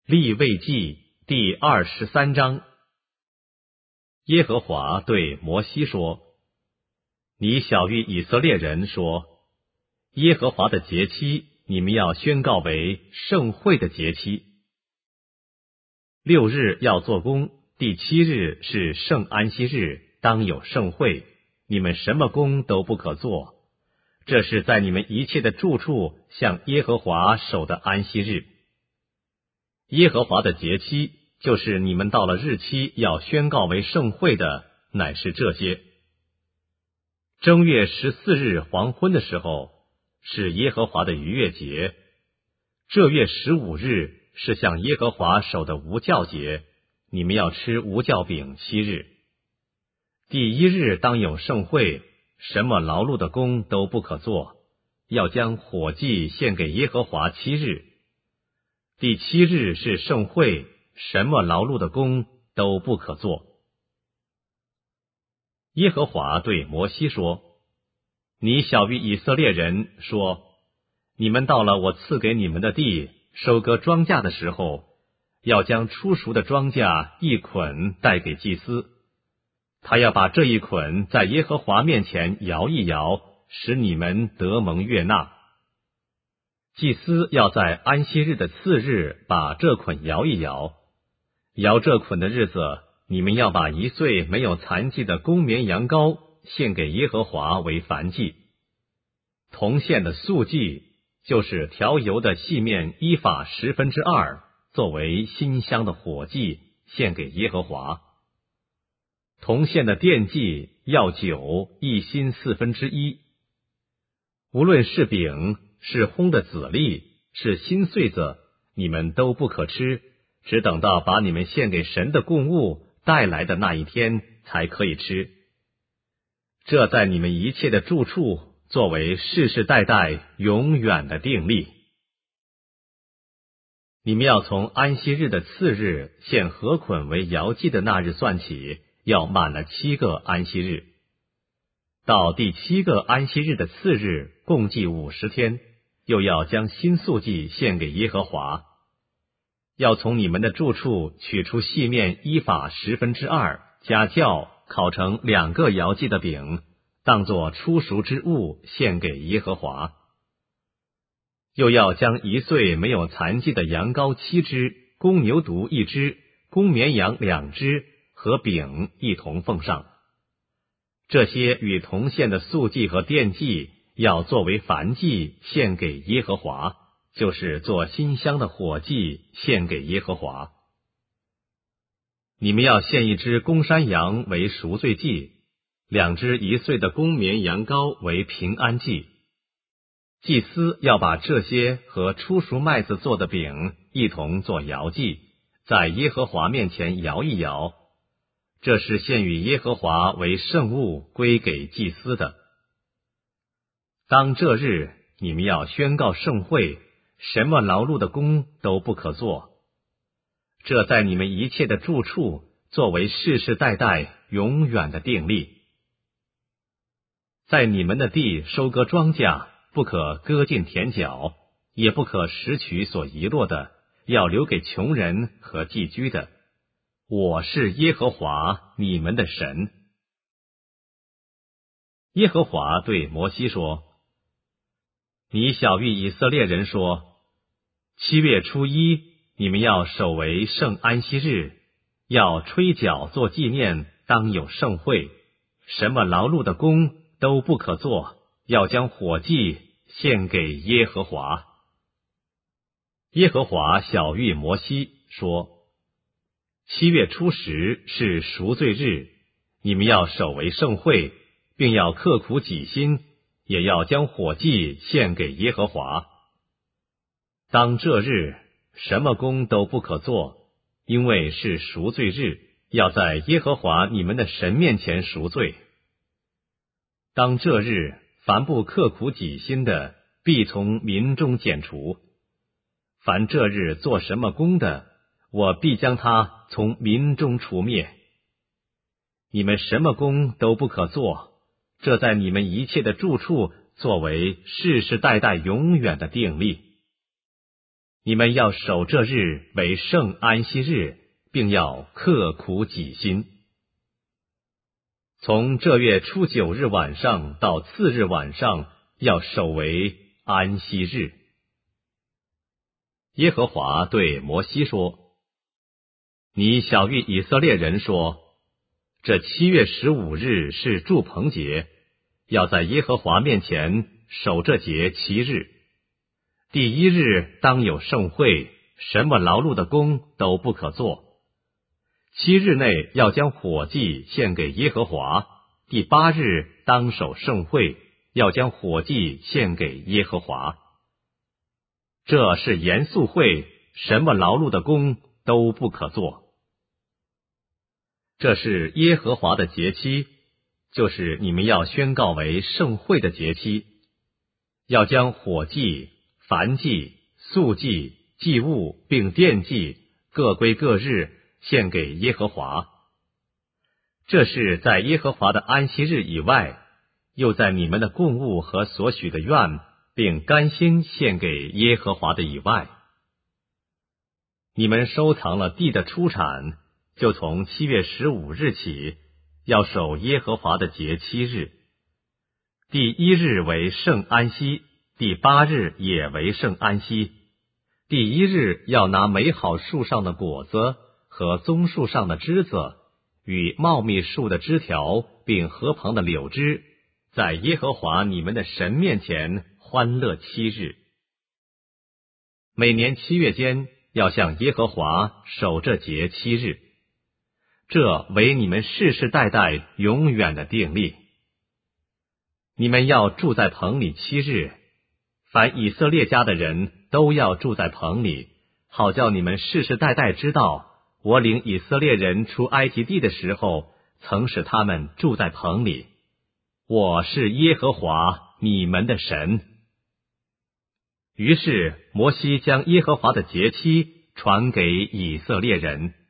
利未记第23章。耶和华对摩西说：你晓谕以色列人说，耶和华的节期，你们要宣告为盛会的节期。6日要做工，第7日是圣安息日，当有盛会，你们什么工都不可做。这是在你们一切的住处向耶和华守的安息日。耶和华的节期，就是你们到了日期要宣告为盛会的，乃是这些：正月14日黄昏的时候，是耶和华的逾越节；这月15日是向耶和华守的无酵节，你们要吃无酵饼7日。第1日当有盛会，什么劳碌的工都不可做，要将火祭献给耶和华7日。第7日是盛会，什么劳碌的工都不可做。耶和华对摩西说：你晓谕以色列人说，你们到了我赐给你们的地，收割庄稼的时候，要将初熟的庄稼一捆带给祭司，他要把这一捆在耶和华面前摇一摇，使你们得蒙悦纳。祭司要在安息日的次日把这捆摇一摇，摇这捆的日子，你们要把1岁没有残疾的公绵羊羔献给耶和华为燔祭。铜线的素祭，就是调油的细面依法2/10，作为馨香的火祭，献给耶和华。铜线的奠祭要酒1新1/4。无论是饼，是烘的籽粒，是新穗子，你们都不可吃，只等到把你们献给神的供物带来的那一天才可以吃。这在你们一切的住处，作为世世代代永远的定例。你们要从安息日的次日献禾捆为摇祭的那日算起，要满了7个安息日。到第7个安息日的次日，共计50天，又要将新素祭献给耶和华。要从你们的住处取出细面依法2/10，加酵，烤成2个摇祭的饼，当作初熟之物献给耶和华。又要将1岁没有残疾的羊羔7只，公牛犊1只，公绵羊2只，和饼一同奉上。这些与铜线的素祭和奠祭，要作为燔祭献给耶和华，就是做馨香的火祭献给耶和华。你们要献1只公山羊为赎罪祭，2只1岁的公绵羊羔为平安祭。祭司要把这些和初熟麦子做的饼一同做摇祭，在耶和华面前摇一摇，这是献与耶和华为圣物，归给祭司的。当这日，你们要宣告盛会，什么劳碌的工都不可做。这在你们一切的住处，作为世世代代永远的定例。在你们的地收割庄稼，不可割尽田角，也不可拾取所遗落的，要留给穷人和寄居的。我是耶和华你们的神。耶和华对摩西说：你晓谕以色列人说，7月初1，你们要守为圣安息日，要吹角做纪念，当有盛会，什么劳碌的工都不可做，要将火祭献给耶和华。耶和华晓谕摩西说：7月初10是赎罪日，你们要守为盛会，并要刻苦己心，也要将火祭献给耶和华。当这日，什么工都不可做，因为是赎罪日，要在耶和华你们的神面前赎罪。当这日，凡不刻苦己心的，必从民中剪除。凡这日做什么工的，我必将他从民中除灭。你们什么工都不可做，这在你们一切的住处，作为世世代代永远的定例。 你们要守这日为圣安息日，并要刻苦己心。从这月初9日晚上到次日晚上，要守为安息日。耶和华对摩西说：你晓谕以色列人说，这7月15日是住棚节，要在耶和华面前守这节7日。第1日当有盛会，什么劳碌的工都不可做。7日内要将火祭献给耶和华，第8日当守盛会，要将火祭献给耶和华。这是严肃会，什么劳碌的工都不可做。这是耶和华的节期，就是你们要宣告为盛会的节期，要将火祭、燔祭、素祭、祭物并奠祭各归各日献给耶和华。这是在耶和华的安息日以外，又在你们的供物和所许的愿并甘心献给耶和华的以外。你们收藏了地的出产，就从7月15日起，要守耶和华的节7日。第1日为圣安息，第8日也为圣安息。第1日要拿美好树上的果子和棕树上的枝子，与茂密树的枝条，并河旁的柳枝，在耶和华你们的神面前欢乐7日。每年7月间，要向耶和华守这节7日，这为你们世世代代永远的定例。你们要住在棚里7日，凡以色列家的人都要住在棚里，好叫你们世世代代知道，我领以色列人出埃及地的时候，曾使他们住在棚里。我是耶和华你们的神。于是摩西将耶和华的节期传给以色列人。